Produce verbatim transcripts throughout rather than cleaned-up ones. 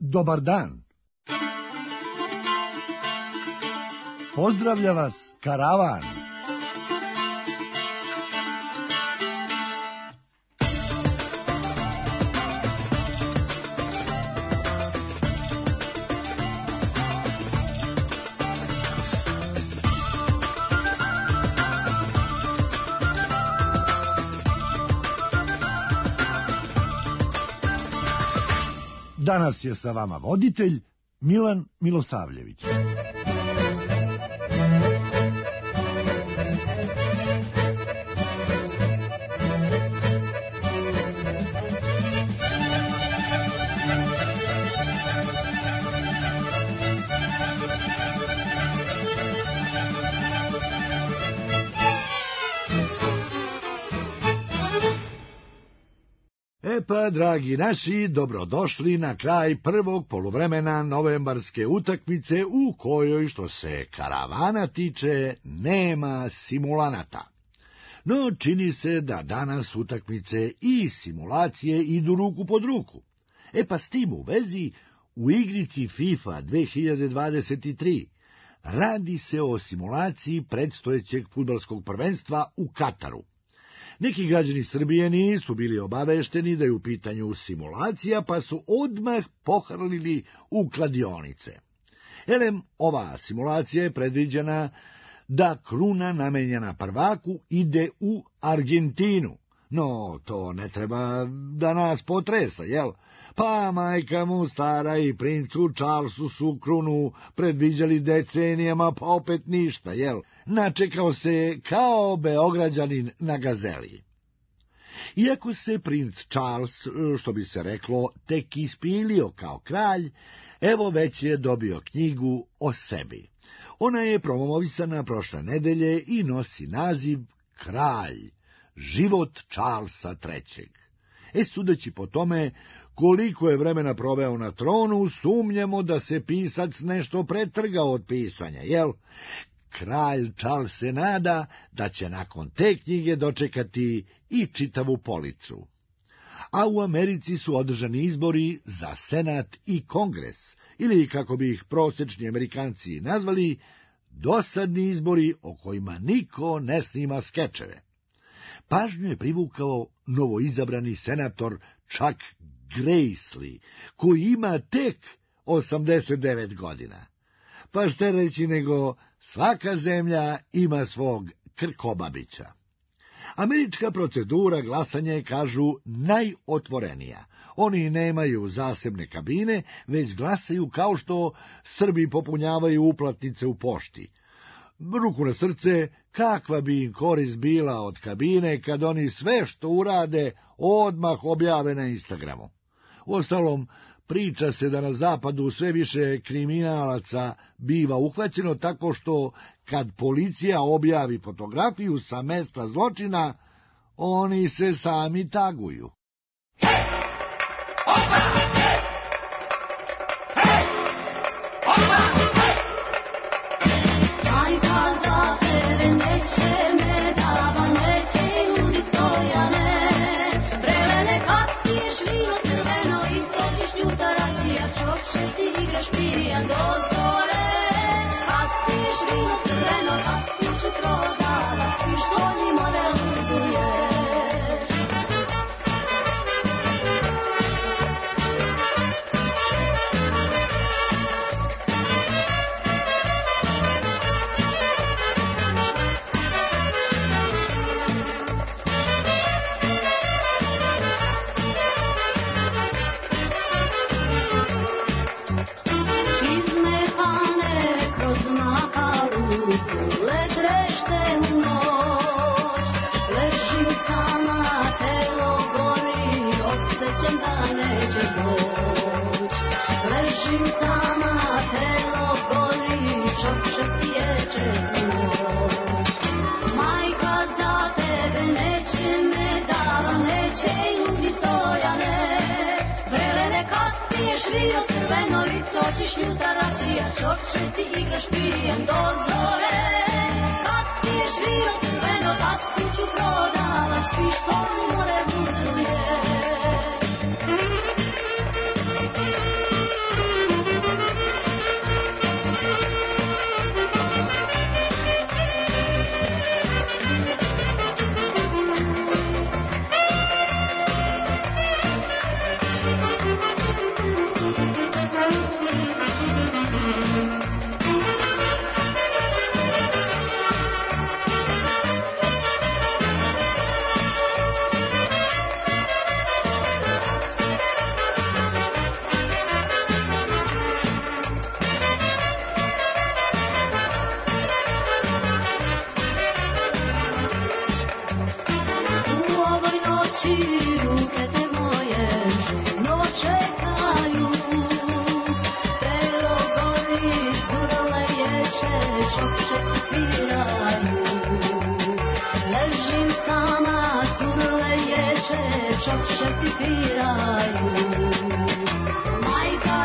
Dobar dan. Pozdravlja vas karavan. Danas je sa vama voditelj Milan Milosavljević. E pa, dragi naši, dobrodošli na kraj prvog poluvremena novembarske utakmice u kojoj, što se karavana tiče, nema simulanata. No, čini se da danas utakmice i simulacije idu ruku pod ruku. E pa, s tim u vezi, u igrici FIFA dve hiljade dvadeset tri radi se o simulaciji predstojećeg fudbalskog prvenstva u Kataru. Neki građani Srbije nisu bili obavešteni da je u pitanju simulacija, pa su odmah pohrlili u kladionice. Elem, ova simulacija je predviđena da kruna namenjena prvaku ide u Argentinu. No, to ne treba da nas potresa, jel? Pa majka mu stara i princu Charlesu su krunu predviđali decenijama, pa opet ništa, jel? Načekao se kao Beograđanin na gazeli. Iako se princ Charles, što bi se reklo, tek ispilio kao kralj, evo već je dobio knjigu o sebi. Ona je promovisana prošle nedelje i nosi naziv Kralj, život Charlesa trećeg. E, sudeći po tome koliko je vremena proveo na tronu, sumnjamo da se pisac nešto pretrgao od pisanja, jel? Kralj Charles se nada da će nakon te knjige dočekati i čitavu policu. A u Americi su održani izbori za Senat i Kongres, ili, kako bi ih prosečni Amerikanci nazvali, dosadni izbori o kojima niko ne snima skečeve. Pažnju je privukao novoizabrani senator Chuck Grassley, koji ima tek osamdeset devet godina. Pa šta reći nego svaka zemlja ima svog Krkobabića. Američka procedura glasanja je, kažu, najotvorenija. Oni nemaju zasebne kabine, već glasaju kao što Srbi popunjavaju uplatnice u pošti. Ruku na srce, kakva bi im korist bila od kabine kad oni sve što urade odmah objave na Instagramu. Uostalom, priča se da na zapadu sve više kriminalaca biva uhvaćeno tako što kad policija objavi fotografiju sa mesta zločina, oni se sami taguju. Hej! Opa! Hej! Hej! Opa! Hej! Majka za tebe neće me dava, neće ljudi stojane, prelene kad piješ vino crveno i točiš ljuta račija, čopše ti igraš pijan do zore, kad piješ vino crveno, kad kuću prodava, spiš solji more luduješ. Vino crveno i točiš ljuta račija, čopče ti igraš pijan do zore. Kad piješ vino crveno, kad kuću prodavaš, spiš solju more buduje.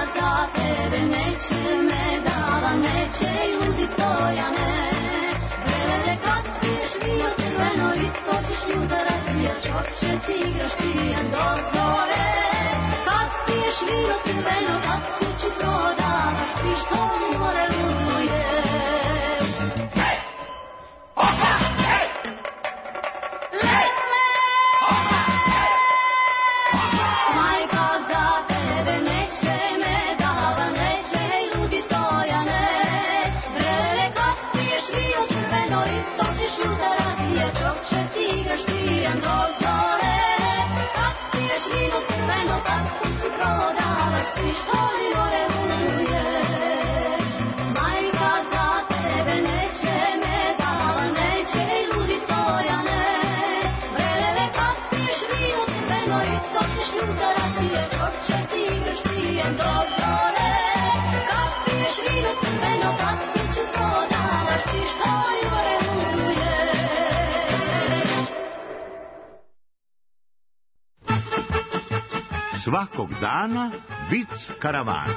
za tebe neće me dala, neće ljudi stojane. Vrele kad spiješ vino crveno i točiš ljudarac, jer čoče ti igraš pijan do zore. Kad spiješ vino crveno, kad kuću prodavaš, spiš to more luduje. Hej! Opa! Hej! Lele! Opa! Hej! Majka za tebe neće me dala, neće ljudi stojane. Vrele kad spiješ vino crveno i točiš ljudarac, jer čoče ti igraš pijan do zore. Kad spiješ vino crveno, kad kuću prodavaš, spiš to more luduje. Majka za tebe neće me dala, neće ljudi stojane. Vrele kad spiješ vino crveno i točiš ljudarac, jer čoče ti igraš pijan do zore. Kad spiješ vino crveno, kad kuću prodavaš, spiš to more luduje. Svakog dana vic karavana.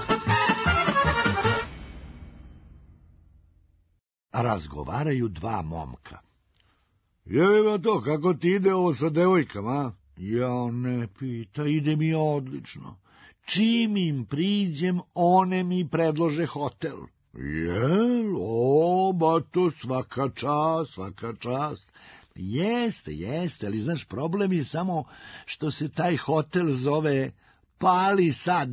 Razgovaraju dva momka. Jeva to, kako ti ide ovo sa devojkama? Ja ne pita, ide mi odlično. Čim im priđem, one mi predlože hotel. Jel, o, ba to svaka čast, svaka čast. Jeste, jeste, ali znaš, problem je samo što se taj hotel zove Pali sad.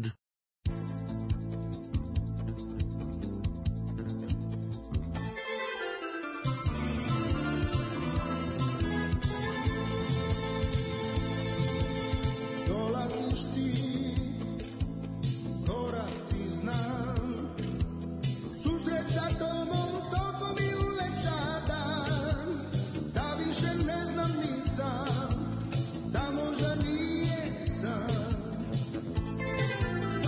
Dolaziš ti, korak ti znam, susret sa tobom toliko mi ulepša dan, da više ne znam nisam, da možda nije sam.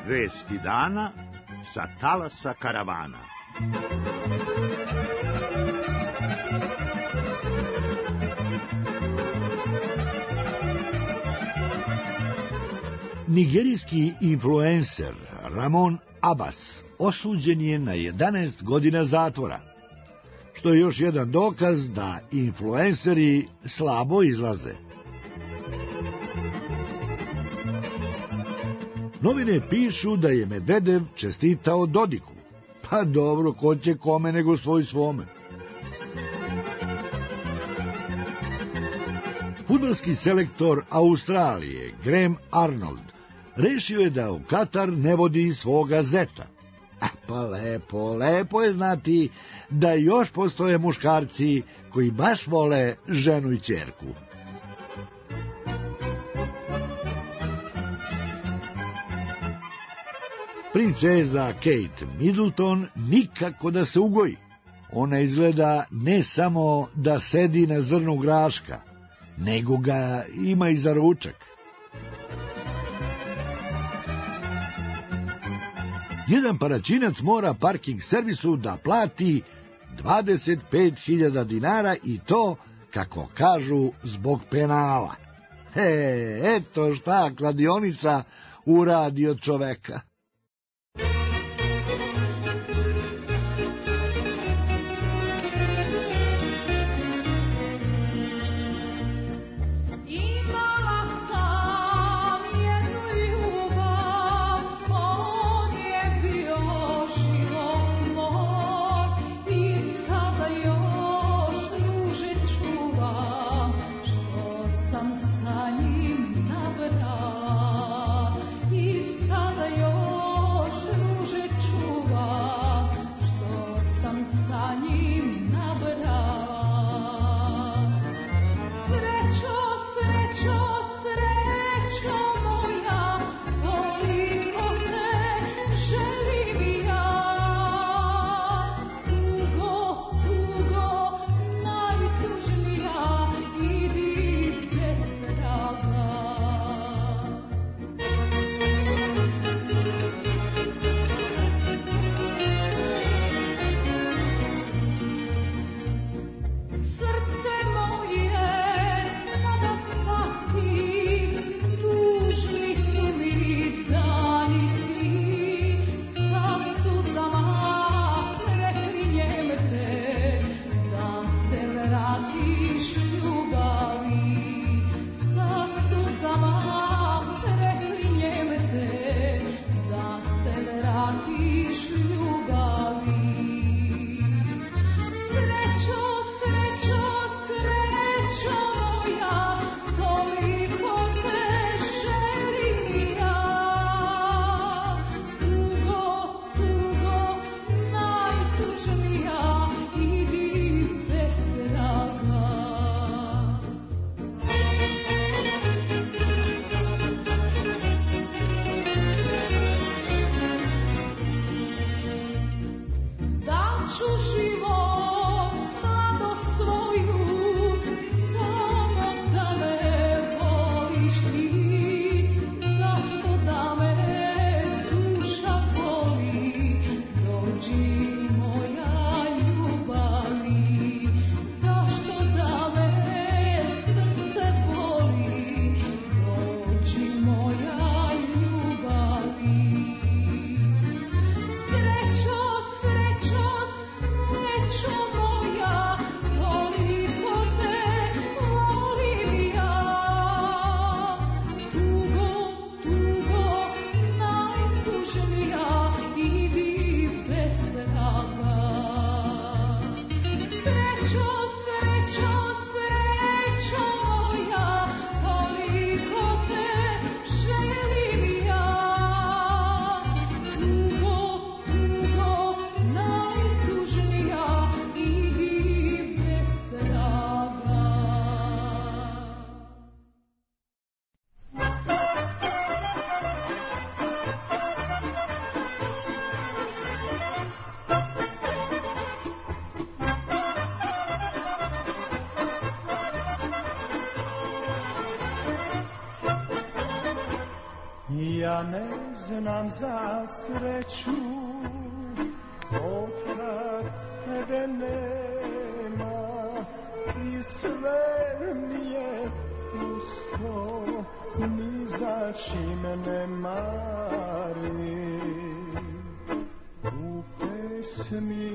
Vesti dana sa talasa karavana. Nigerijski influencer Ramon Abbas osuđen je na jedanaest godina zatvora, što je još jedan dokaz da influenceri slabo izlaze. Novine pišu da je Medvedev čestitao Dodiku. Pa dobro, ko će kome nego svoj svome. Fudbalski selektor Australije, Graham Arnold, rešio je da u Katar ne vodi svoga zeta. A pa lepo, lepo je znati da još postoje muškarci koji baš vole ženu i ćerku. Princeza Kate Middleton nikako da se ugoji. Ona izgleda ne samo da sedi na zrnu graška, nego ga ima i za ručak. Jedan paraćinac mora parking servisu da plati dvadeset pet hiljada dinara i to, kako kažu, zbog penala. He, eto šta kladionica uradi od čoveka. Sa njim na vrat i sada još Ja ne znam za sreću, otkad tebe nema, i sve mi je pusto, ni za čime ne mari. U pesmi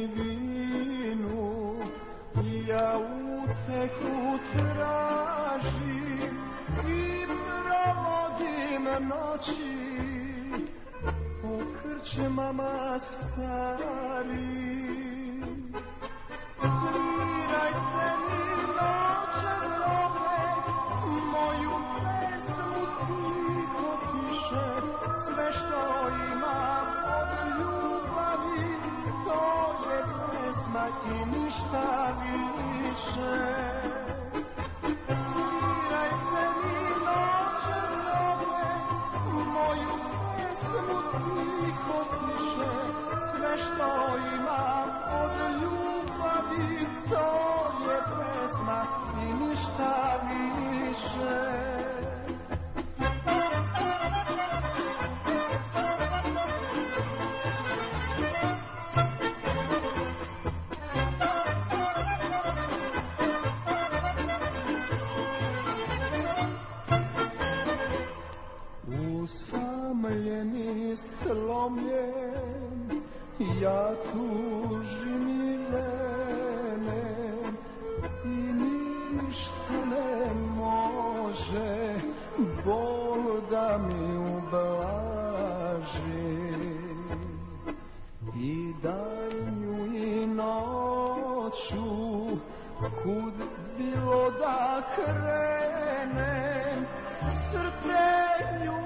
vinu ja utehu tražim i provodim noći po krčmama stari. Svirajte mi noće opet moju pesmu tiho piše, sve što imam od ljubavi, to je pesma i ništa više. Svirajte mi noće opet moju pesmu tiho piše, sve što imam od ljubavi, to je pesma i ništa više. Usamljen, slomljen, ja tužim i venem, i ništa ne može bol da mi ublaži. I danju i noću, kud bilo da krenem, srce nju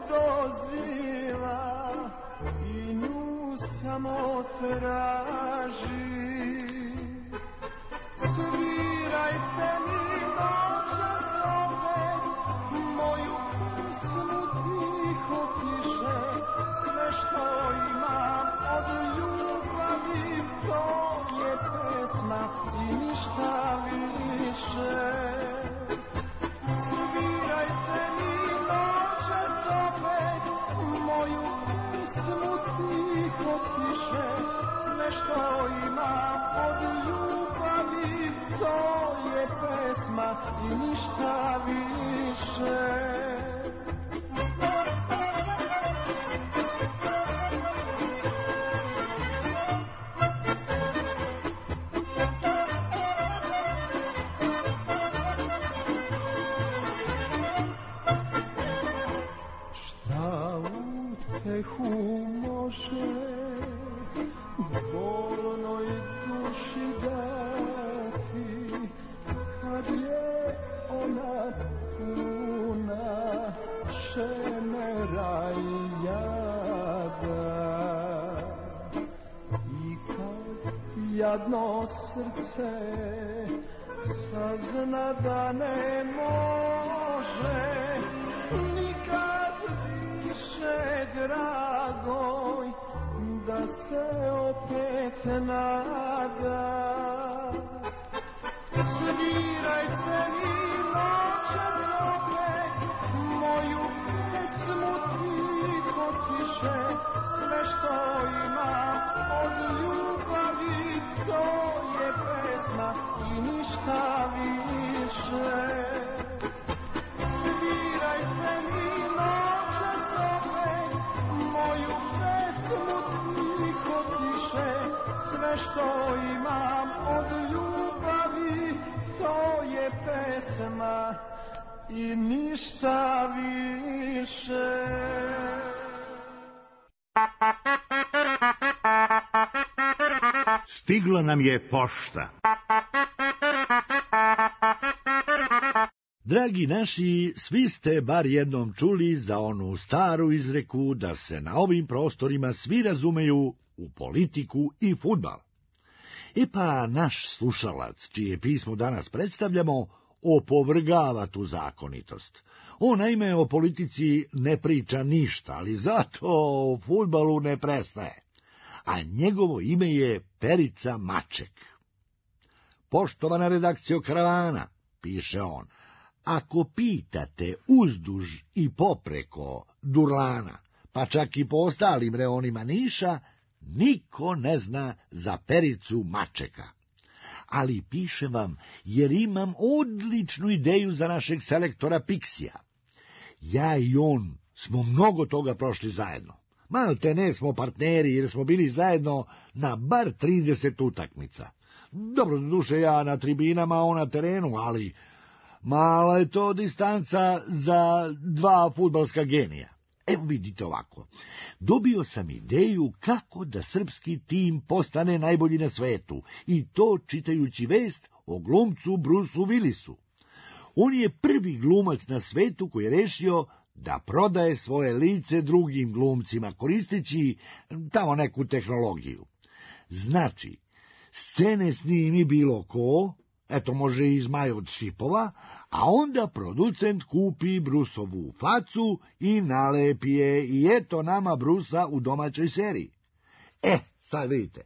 doziva i nju samo traži. Svirajte mi noćas opet moju pesmu tiho piše, sve što imam od ljubavi, to je pesma i ništa više. Svirajte mi noćas opet moju pesmu tiho piše, sve što imam od ljubavi, to je pesma i ništa više. Šta utehu može bolnoj duši dati, kad je ona puna šemera i jada, i kad jadno srce sazna da ne može nikad više dragoj da se opet nada. Svirajte mi noćas opet moju pesmu tiho piše, sve što imam od ljubavi, to je pesma i ništa više. Svirajte mi noćas opet moju pesmu tiho piše, sve što imam od ljubavi, to je pesma i ništa više. Stigla nam je pošta. Dragi naši, svi ste bar jednom čuli za onu staru izreku da se na ovim prostorima svi razumeju u politiku i fudbal. E pa naš slušalac, čije pismo danas predstavljamo, opovrgava tu zakonitost. On naime o politici ne priča ništa, ali zato o fudbalu ne prestaje. A njegovo ime je Perica Maček. Poštovana redakcijo Karavana, piše on, Ako pitate uzduž i popreko Durlana, pa čak i po ostalim reonima Niša, niko ne zna za Pericu Mačeka. Ali pišem vam jer imam odličnu ideju za našeg selektora Piksija. Ja i on smo mnogo toga prošli zajedno. Malte ne smo partneri jer smo bili zajedno na bar trideset utakmica. Dobro, duše ja na tribinama, on na terenu, ali mala je to distanca za dva fudbalska genija. Evo vidite ovako, dobio sam ideju kako da srpski tim postane najbolji na svetu, i to čitajući vest o glumcu Brusu Willisu. On je prvi glumac na svetu koji je rešio da prodaje svoje lice drugim glumcima, koristeći tamo neku tehnologiju. Znači, scene snimi bilo ko, eto može i zmaj od šipova, a onda producent kupi Brusovu facu i nalepi je, i eto nama Brusa u domaćoj seriji. E, sad vidite,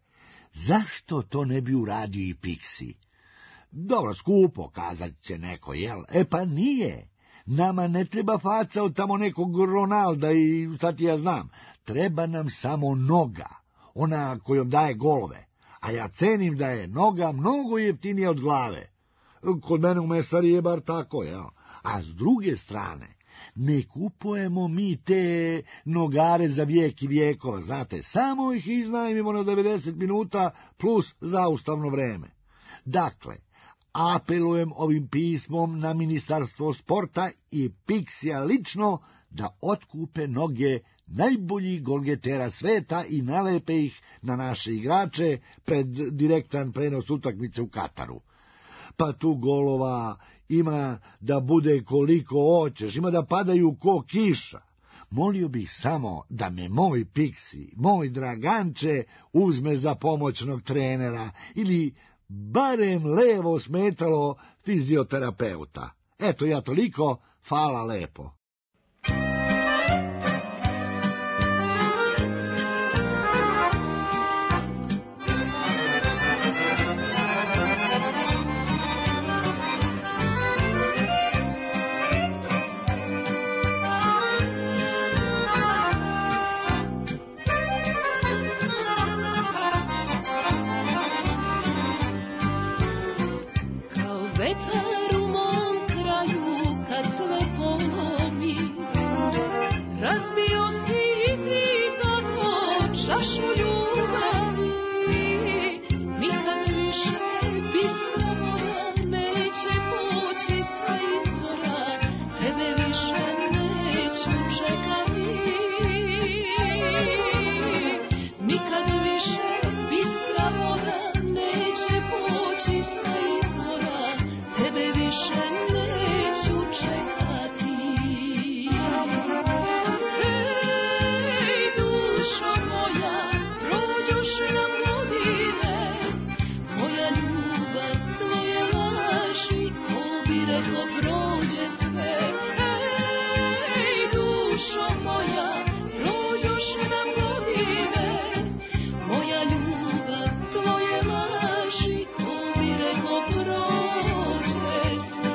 zašto to ne bi uradio i Piksi? Dobro, skupo, kazat će neko, jel? E pa nije. Nama ne treba faca od tamo nekog Ronalda i šta ti ja znam. Treba nam samo noga, ona kojom daje golove. A ja cenim da je noga mnogo jeftinija od glave. Kod mene u mesari je bar tako, jel? A s druge strane, ne kupujemo mi te nogare za vijek i vijekova, znate, samo ih iznajmimo na devedeset minuta plus zaustavno vreme. Dakle, apelujem ovim pismom na Ministarstvo sporta i Piksija lično da otkupe noge najboljih golgetera sveta i nalepe ih na naše igrače pred direktan prenos utakmice u Kataru. Pa tu golova ima da bude koliko hoćeš, ima da padaju ko kiša. Molio bih samo da me moj Piksi, moj Draganče, uzme za pomoćnog trenera ili barem levo smetalo fizioterapeuta. Eto ja toliko, hvala lepo. Vetar u mom kraju kad sve polomi, razbio si i ti tako čašu ljubavi. Nikad više bistra voda neće poći sa izvora, tebe više neću čekati. Nikad više bistra voda neće poći sa izvora, tebe više neću čekati. Ej, dušo moja, prođoš nam godine, moja ljubav, tvoje laži, ko bi rekao prođe sve. Ej, dušo moja, prođoš nam godine, moja ljubav, tvoje laži, ko bi rekao prođe sve.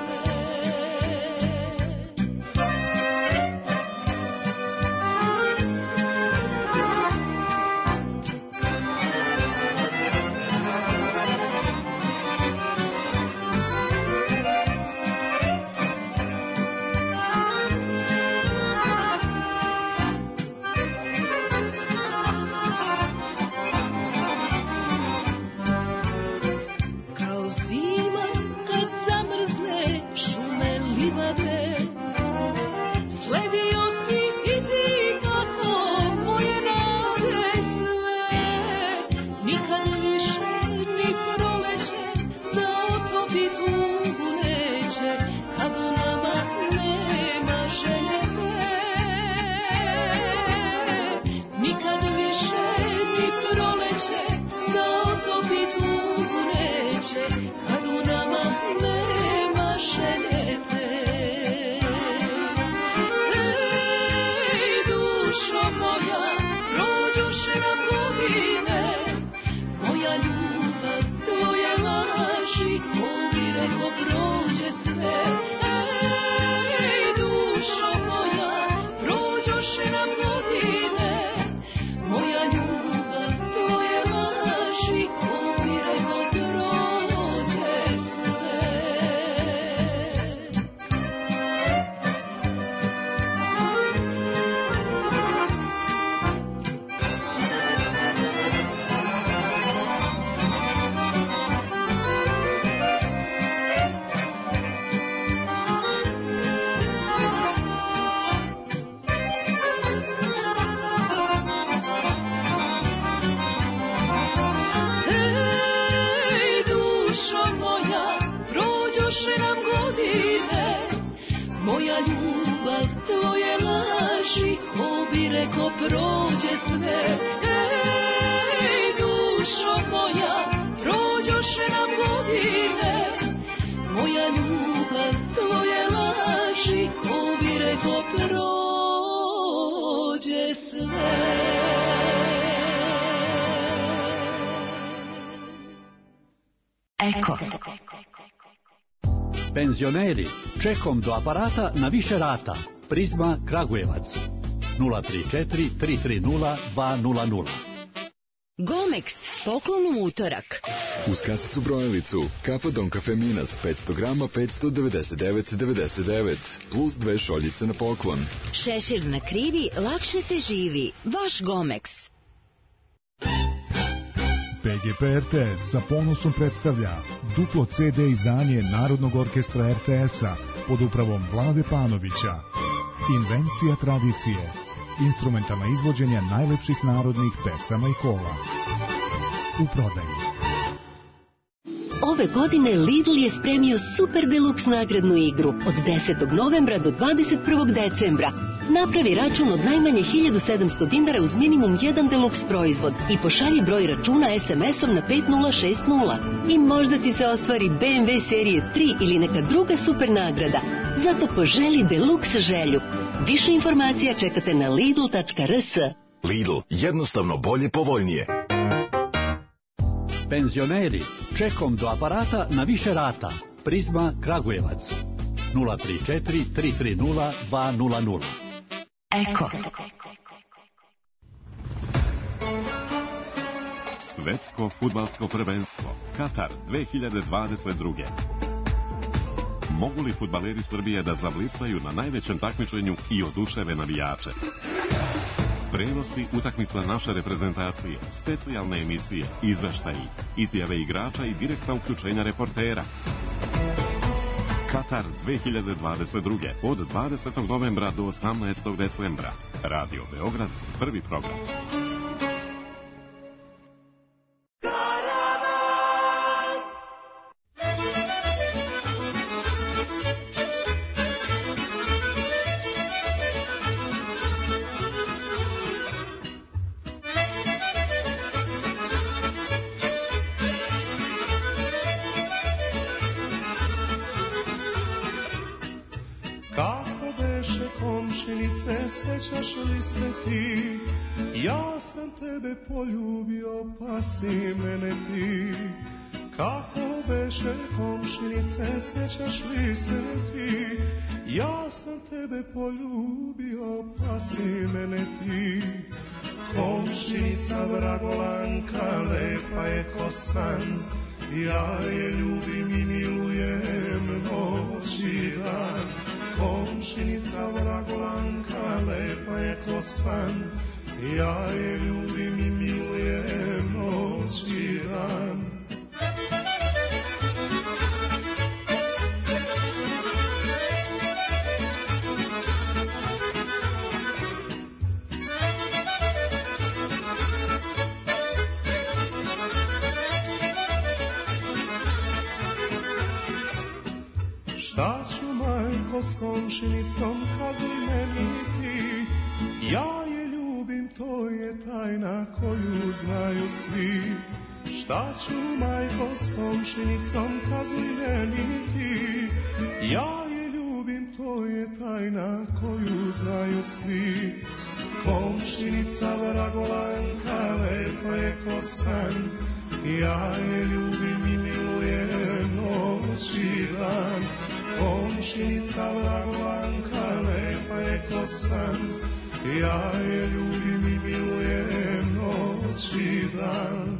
prođoše nam godine, moja ljubav, tvoje laži, ko bi rekao prođe sve. Moja ljubav, tvoje laži, ko bi rekao prođe sve. Ej, dušo moja, prođoše nam godine, moja ljubav, tvoje laži, ko bi rekao prođe sve. Eko. Penzioneri, čekom do aparata na više rata. Prizma Kragujevac. nula tri četiri tri tri nula dva nula nula. Gomex, poklon u utorak. Uz kasicu brojalicu, kafa Don Cafe Minas, petsto grama, petsto devedeset devet devedeset devet, plus dve šoljice na poklon. Šešir na krivi, lakše se živi. Vaš Gomex. P G P R T S sa ponosom predstavlja duplo C D izdanje Narodnog orkestra R T S-a pod upravom Vlade Panovića. Invencija tradicije. Instrumentalna izvođenja najlepših narodnih pesama i kola. U prodaji. Ove godine Lidl je spremio Super Deluxe nagradnu igru od desetog novembra do dvadeset prvog decembra. Napravi račun od najmanje hiljadu sedamsto dinara uz minimum jedan Deluxe proizvod i pošalji broj računa es em esom na pet nula šest nula. I možda ti se ostvari be em ve serije tri ili neka druga super nagrada. Zato poželi Deluxe želju. Više informacija čekate na lidl tačka r s. Lidl, jednostavno bolje, povoljnije. Penzioneri, čekom do aparata na više rata. Prizma Kragujevac. nula tri četiri tri tri nula dva nula nula. Eko. Svetsko fudbalsko prvenstvo Katar dve hiljade dvadeset druge. Mogu li fudbaleri Srbije da zablistaju na najvećem takmičenju i oduševe navijače? Prenosi utakmica naše reprezentacije, specijalne emisije, izveštaji, izjave igrača i direktna uključenja reportera. Katar dve hiljade dvadeset druge. od dvadesetog novembra do osamnaestog decembra. Radio Beograd, prvi program. Sećaš li se ti, ja sam tebe poljubio, pa si mene ti. Kako beše komšinice, sećaš li se ti, ja sam tebe poljubio, pa si mene ti. Komšinica Vragolanka, lepa je ko san, ja je ljubim i milujem noć i dan. Komšinica Vragolanka, lepa je ko san, ja je ljubim i milujem noć i dan. Šta ću, majko, s komšinicom, kazuj meni ti, ja je ljubim, to je tajna koju znaju svi. Šta ću, majko, s komšinicom, kazuj meni ti, ja je ljubim, to je tajna koju znaju svi. Komšinica Vragolanka, lepa je ko san, ja je ljubim i milujem noć i dan. Komšinica Vragolanka, lepa je ko san, ja je ljubim i milujem noć i dan.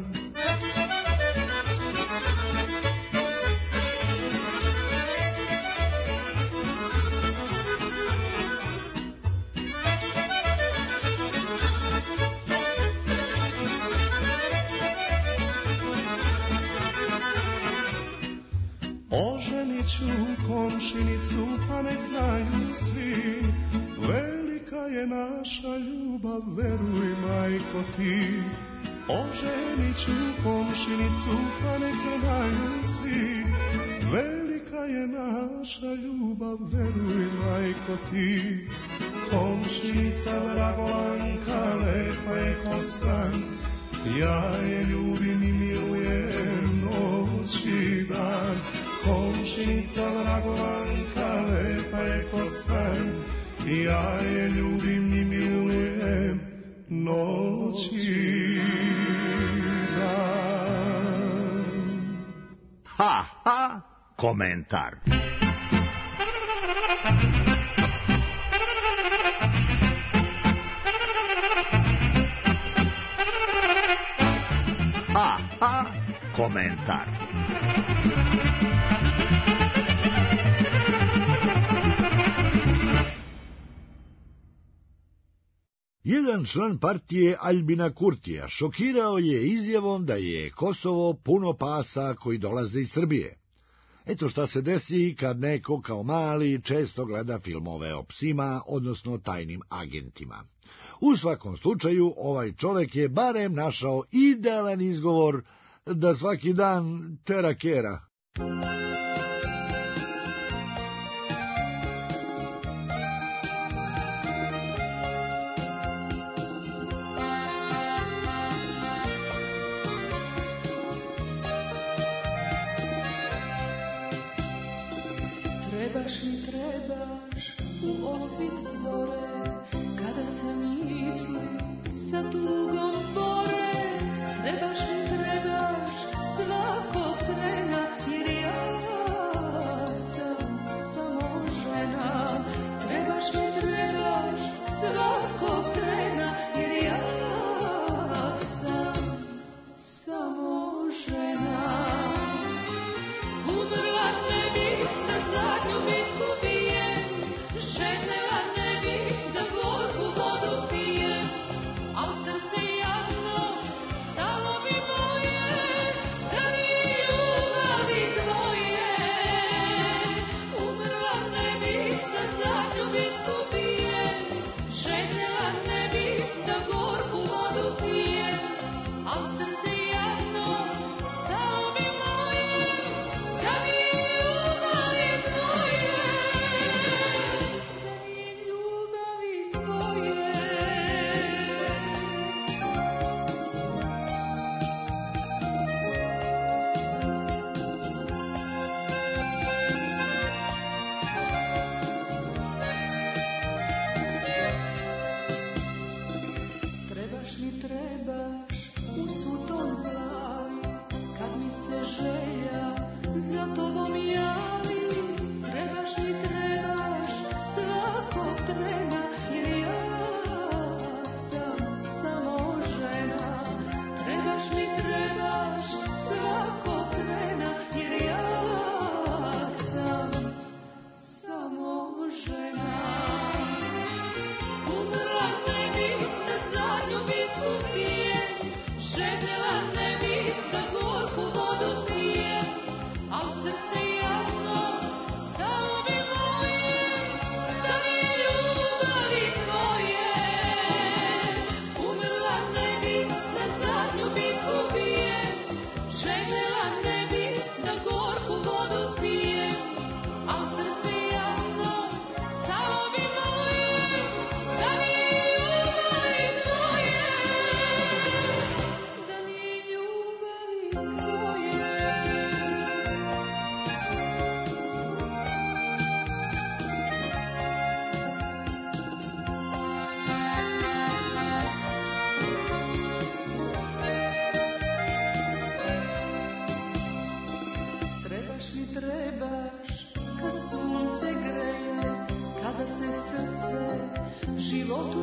Oženit ću komšinicu, pa nek znaju svi, velika je naša ljubav, veruj majko ti. Oženit ću komšinicu, pa nek znaju svi, velika je naša ljubav, veruj majko ti. Komšinica Dragolanka, lepa je ko san, ja je ljubim i milujem noć i dan. Komšinica Dragolanka, lepa je ko san, ja je ljubim i milujem noć i dan. Ha, ha, komentar. Ha, ha, komentar. Jedan član partije Aljbina Kurtija šokirao je izjavom da je Kosovo puno pasa koji dolaze iz Srbije. Eto šta se desi kad neko kao mali često gleda filmove o psima, odnosno tajnim agentima. U svakom slučaju, ovaj čovek je barem našao idealan izgovor da svaki dan tera kera. Trebaš mi, trebaš u osvit zore, kada se misli sa tugom bore. Trebaš mi, trebaš svakog trena, jer ja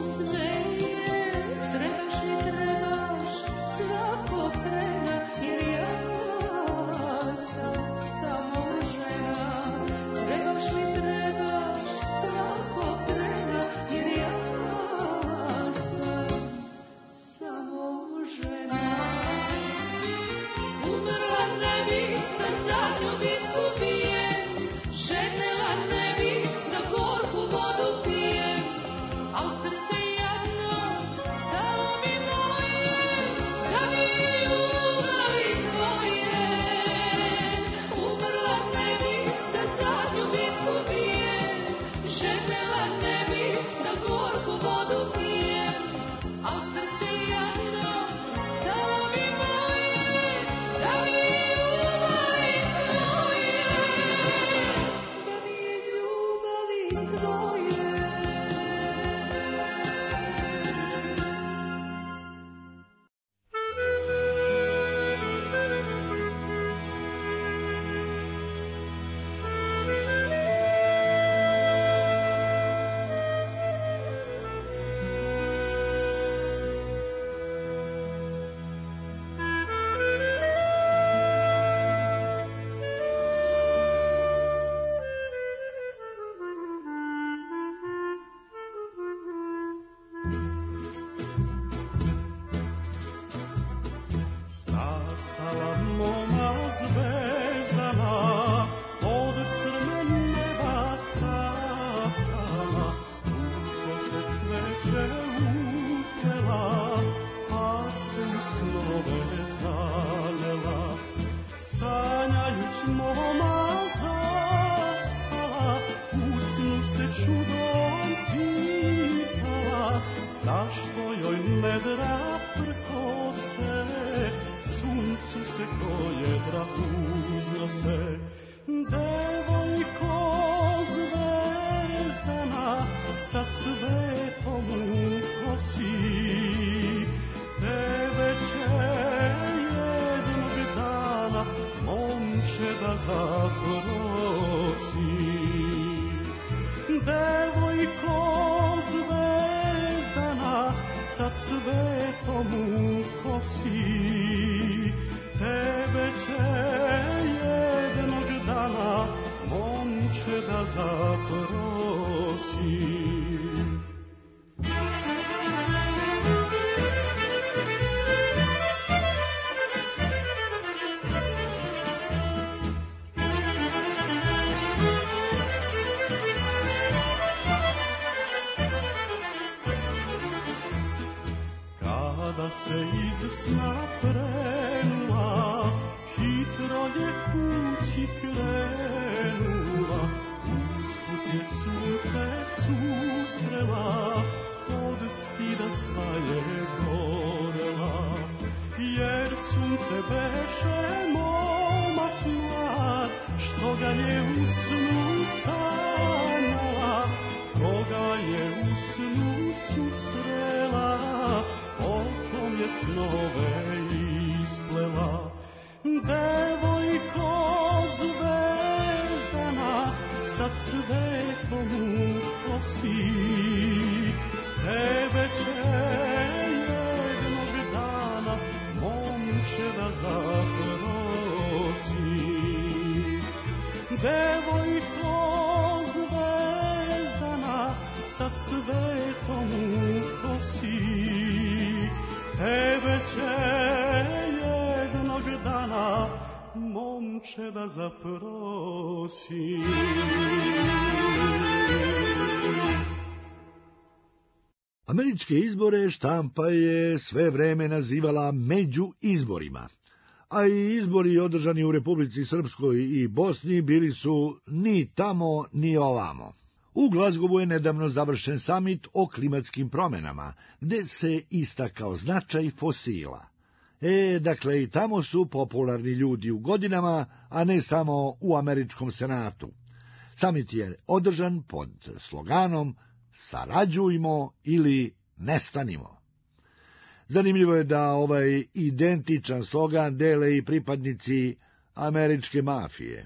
Američke izbore štampa je sve vreme nazivala među izborima, a i izbori održani u Republici Srpskoj i Bosni bili su ni tamo ni ovamo. U Glazgovu je nedavno završen samit o klimatskim promjenama, gde se istakao značaj fosila. E, dakle, i tamo su popularni ljudi u godinama, a ne samo u Američkom senatu. Samit je održan pod sloganom Sarađujmo ili nestanimo. Zanimljivo je da ovaj identičan slogan dele i pripadnici američke mafije.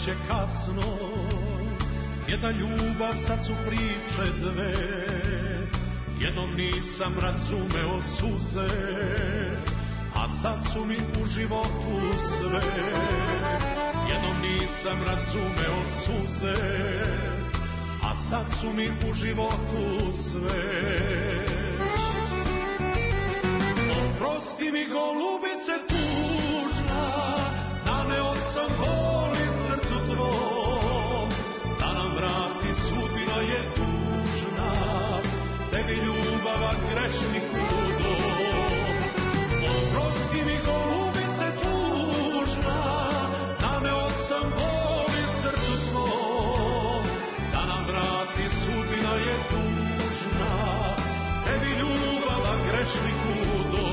već je kasno, jedna ljubav sad su priče dve, jednom nisam razumeo suze, a sad su mi u životu sve. Jednom nisam razumeo suze, a sad su mi u životu sve. Oprosti mi golubice tužna, naneo sam bol i srcu tvom, da nam vrati sudbina je tužna, tebi ljubava grešniku dom. Oprosti mi golubice tužna, naneo sam bol i srcu tvom, da nam vrati sudbina je tužna, tebi ljubava grešniku dom.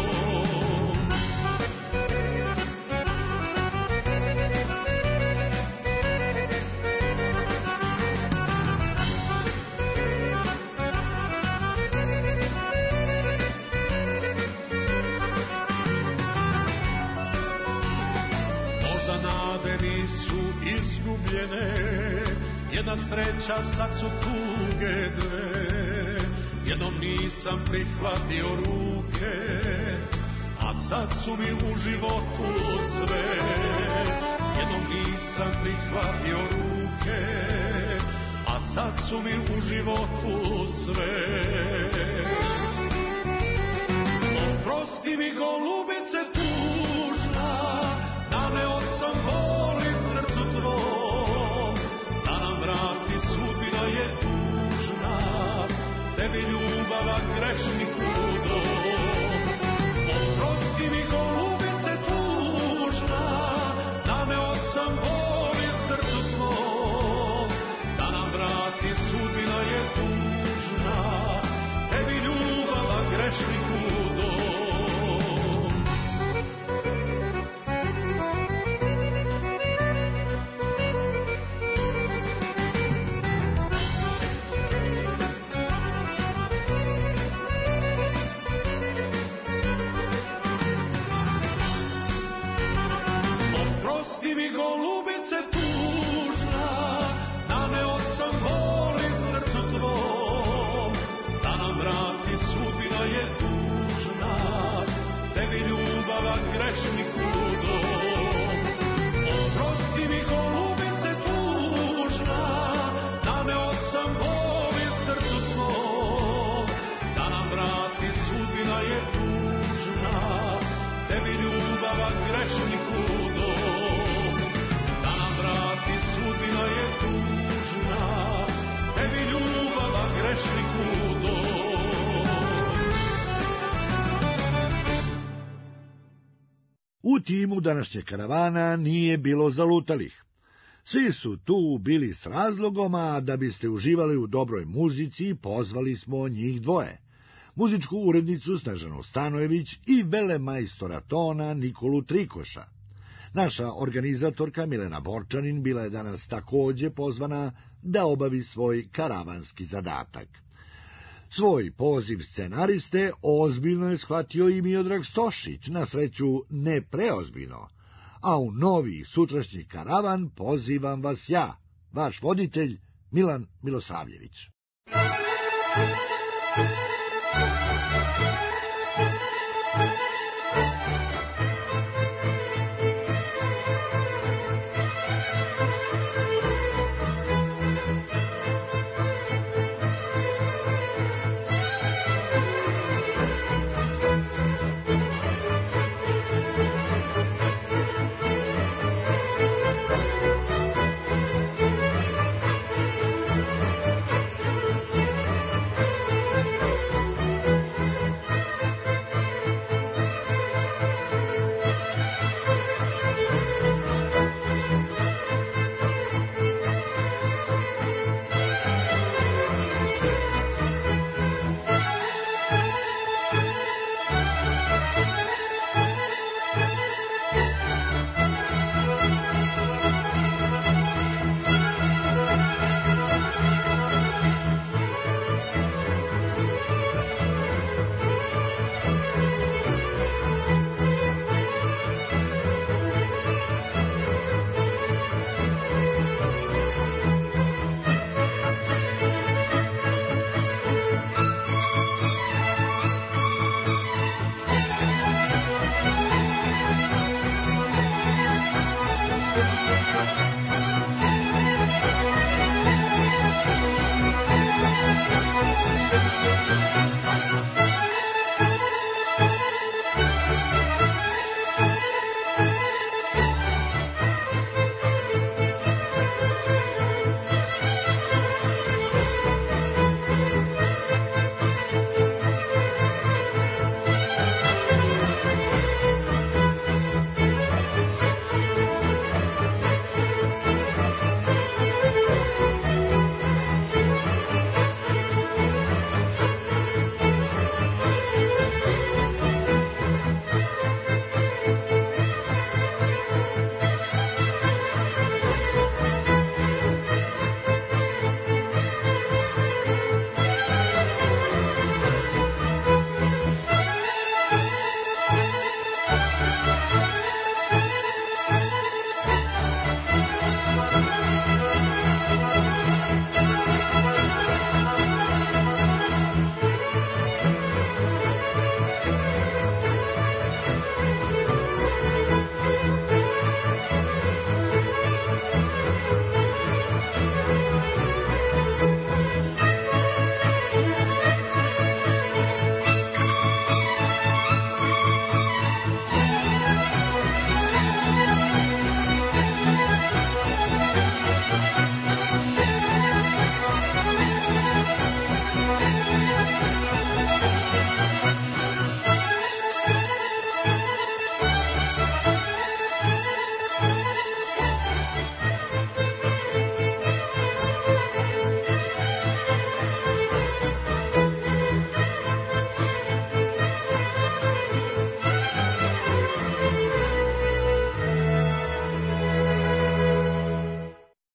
Jedna sreća, sad su tuge dve, jednom nisam prihvatio ruke, a sad su mi u životu sve. Jednom nisam prihvatio ruke, a sad su mi u životu sve. Oprosti mi golubice tužna, naneo sam bol i srcu tvom, da nam vrati sudbina je tužna, tebi ljubava grešniku dom. Oprosti mi golubice tužna, naneo sam bol i srcu tvom, da nam vrati sudbina je tužna, tebi ljubava grešniku dom. Oprosti mi golubice tužna, naneo sam bol i srcu tvom, da nam vrati sudbina je tužna, tebi ljubava grešniku dom. Oprosti mi golubice tužna, naneo sam bol i srcu tvom, da nam vrati sudbina je tužna, tebi ljubava grešniku dom. Da nam vrati sudbina je tužna, tebi ljubava grešniku dom. U timu današnje karavana nije bilo zalutalih. Svi su tu bili s razlogom, a da biste uživali u dobroj muzici, pozvali smo njih dvoje. Muzičku urednicu Snežanu Stanojević i velemajstora tona Nikolu Trikoša. Naša organizatorka Milena Borčanin bila je danas takođe pozvana da obavi svoj karavanski zadatak. Svoj poziv scenariste ozbiljno je shvatio i Miodrag Stošić, na sreću ne preozbiljno, a u novi sutrašnji karavan pozivam vas ja, vaš voditelj Milan Milosavljević. Thank you.